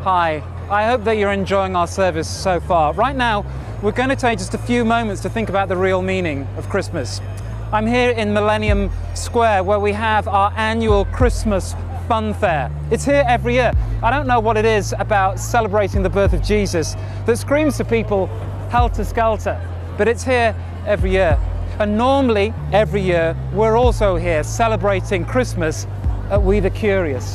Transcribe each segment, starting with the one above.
Hi, I hope that you're enjoying our service so far. Right now, we're going to take just a few moments to think about the real meaning of Christmas. I'm here in Millennium Square where we have our annual Christmas Fun Fair. It's here every year. I don't know what it is about celebrating the birth of Jesus that screams to people helter-skelter, but it's here every year. And normally, every year, we're also here celebrating Christmas at We the Curious.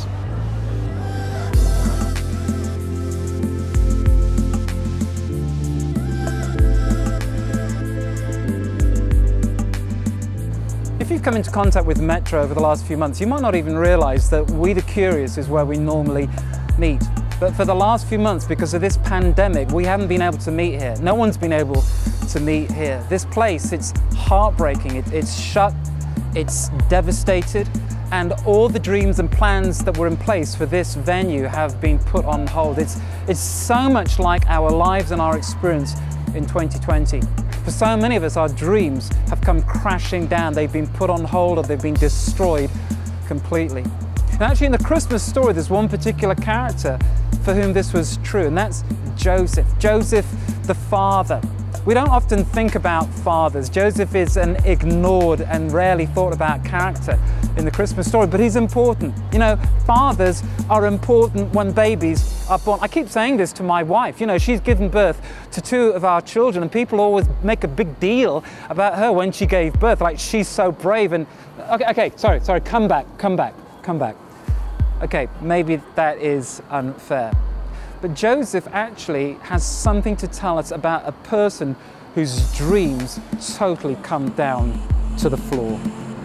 If you've come into contact with Metro over the last few months, you might not even realise that We the Curious is where we normally meet. But for the last few months, because of this pandemic, we haven't been able to meet here. No one's been able to meet here. This place, it's heartbreaking. It's shut, it's devastated, and all the dreams and plans that were in place for this venue have been put on hold. It's so much like our lives and our experience in 2020. For so many of us, our dreams have come crashing down. They've been put on hold or they've been destroyed completely. And actually in the Christmas story, there's one particular character for whom this was true, and that's Joseph. Joseph, the father. We don't often think about fathers. Joseph is an ignored and rarely thought about character in the Christmas story, but he's important. You know, fathers are important when babies are born. I keep saying this to my wife. You know, she's given birth to two of our children, and people always make a big deal about her when she gave birth, like she's so brave. And okay, sorry, come back. Okay, maybe that is unfair. But Joseph actually has something to tell us about a person whose dreams totally come down to the floor.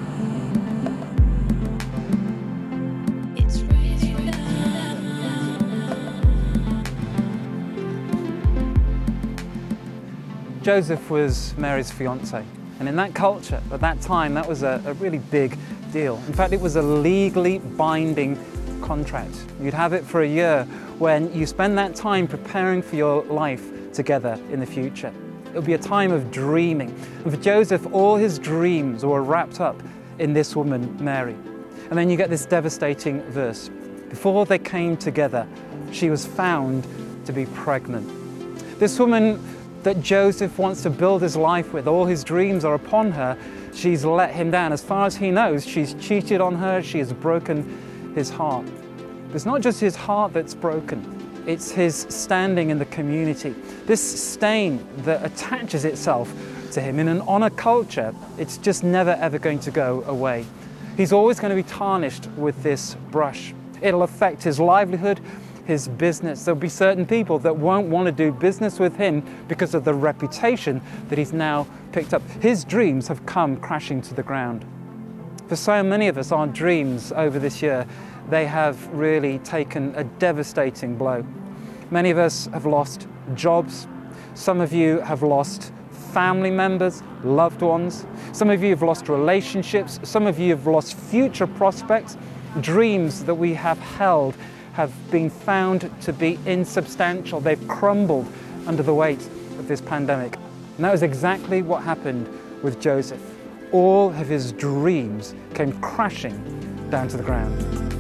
Joseph was Mary's fiance, and in that culture, at that time, that was a really big deal. In fact, it was a legally binding contract. You'd have it for a year when you spend that time preparing for your life together in the future. It would be a time of dreaming. And for Joseph, all his dreams were wrapped up in this woman, Mary. And then you get this devastating verse. Before they came together, she was found to be pregnant. This woman that Joseph wants to build his life with, all his dreams are upon her, she's let him down. As far as he knows, she's cheated on her, she has broken his heart. It's not just his heart that's broken, it's his standing in the community. This stain that attaches itself to him in an honor culture, it's just never ever going to go away. He's always going to be tarnished with this brush. It'll affect his livelihood, his business. There'll be certain people that won't want to do business with him because of the reputation that he's now picked up. His dreams have come crashing to the ground. For so many of us, our dreams over this year, they have really taken a devastating blow. Many of us have lost jobs. Some of you have lost family members, loved ones. Some of you have lost relationships. Some of you have lost future prospects. Dreams that we have held have been found to be insubstantial. They've crumbled under the weight of this pandemic. And that was exactly what happened with Joseph. All of his dreams came crashing down to the ground.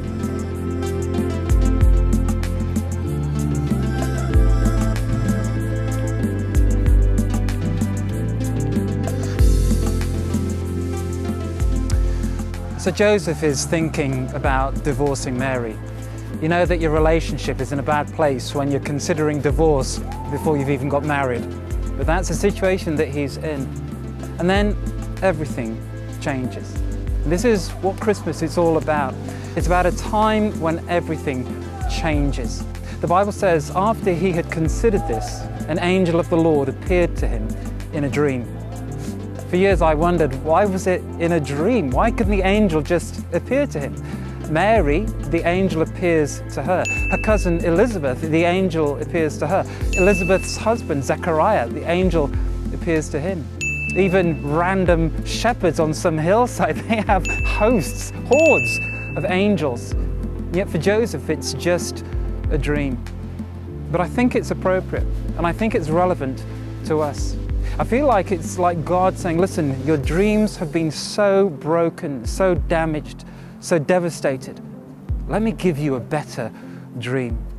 So Joseph is thinking about divorcing Mary. You know that your relationship is in a bad place when you're considering divorce before you've even got married. But that's the situation that he's in. And then everything changes. And this is what Christmas is all about. It's about a time when everything changes. The Bible says, after he had considered this, an angel of the Lord appeared to him in a dream. For years I wondered, why was it in a dream? Why couldn't the angel just appear to him? Mary, the angel appears to her. Her cousin Elizabeth, the angel appears to her. Elizabeth's husband, Zechariah, the angel appears to him. Even random shepherds on some hillside, they have hosts, hordes of angels. Yet for Joseph, it's just a dream. But I think it's appropriate, and I think it's relevant to us. I feel like it's like God saying, listen, your dreams have been so broken, so damaged, so devastated. Let me give you a better dream.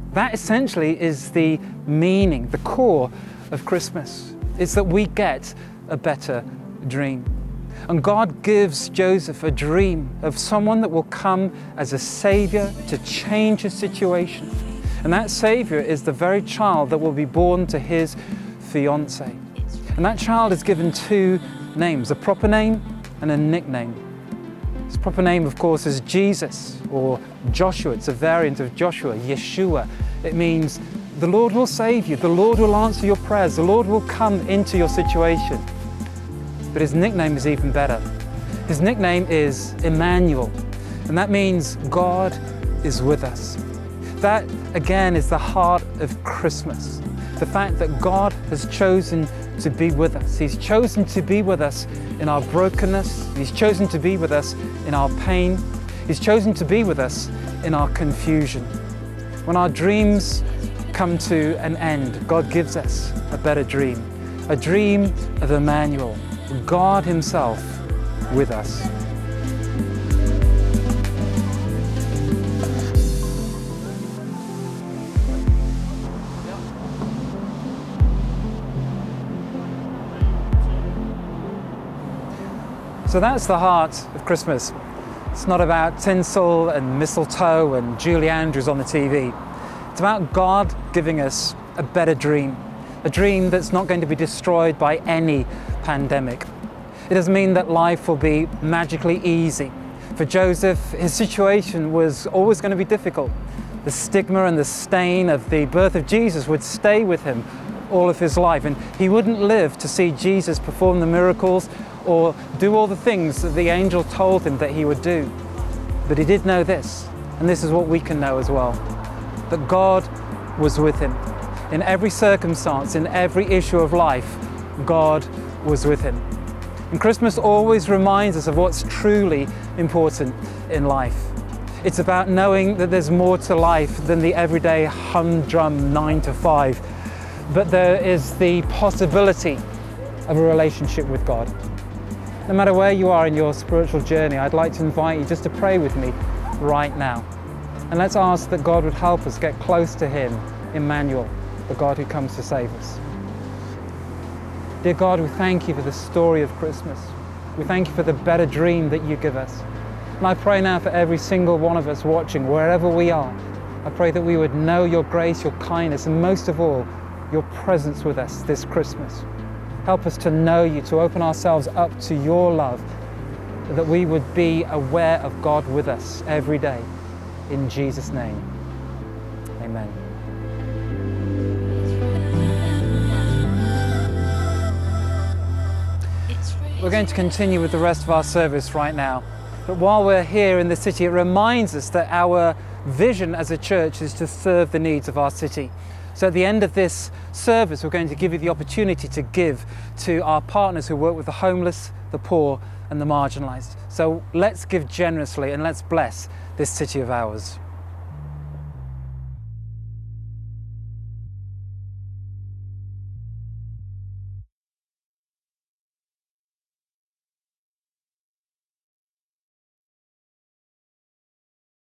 That essentially is the meaning, the core of Christmas. It's that we get a better dream. And God gives Joseph a dream of someone that will come as a savior to change his situation. And that savior is the very child that will be born to his fiancée. And that child is given two names, a proper name and a nickname. His proper name, of course, is Jesus, or Joshua. It's a variant of Joshua, Yeshua. It means the Lord will save you, the Lord will answer your prayers, the Lord will come into your situation. But his nickname is even better. His nickname is Emmanuel, and that means God is with us. That, again, is the heart of Christmas. The fact that God has chosen to be with us. He's chosen to be with us in our brokenness. He's chosen to be with us in our pain. He's chosen to be with us in our confusion. When our dreams come to an end, God gives us a better dream. A dream of Emmanuel, God Himself with us. So that's the heart of Christmas. It's not about tinsel and mistletoe and Julie Andrews on the TV. It's about God giving us a better dream, a dream that's not going to be destroyed by any pandemic. It doesn't mean that life will be magically easy. For Joseph, his situation was always going to be difficult. The stigma and the stain of the birth of Jesus would stay with him all of his life, and he wouldn't live to see Jesus perform the miracles or do all the things that the angel told him that he would do. But he did know this, and this is what we can know as well, that God was with him. In every circumstance, in every issue of life, God was with him. And Christmas always reminds us of what's truly important in life. It's about knowing that there's more to life than the everyday humdrum 9 to 5, but there is the possibility of a relationship with God. No matter where you are in your spiritual journey, I'd like to invite you just to pray with me right now. And let's ask that God would help us get close to Him, Emmanuel, the God who comes to save us. Dear God, we thank you for the story of Christmas. We thank you for the better dream that you give us. And I pray now for every single one of us watching, wherever we are, I pray that we would know your grace, your kindness, and most of all, your presence with us this Christmas. Help us to know you, to open ourselves up to your love, that we would be aware of God with us every day. In Jesus' name, amen. We're going to continue with the rest of our service right now. But while we're here in the city, it reminds us that our vision as a church is to serve the needs of our city. So at the end of this service, we're going to give you the opportunity to give to our partners who work with the homeless, the poor, and the marginalized. So let's give generously and let's bless this city of ours.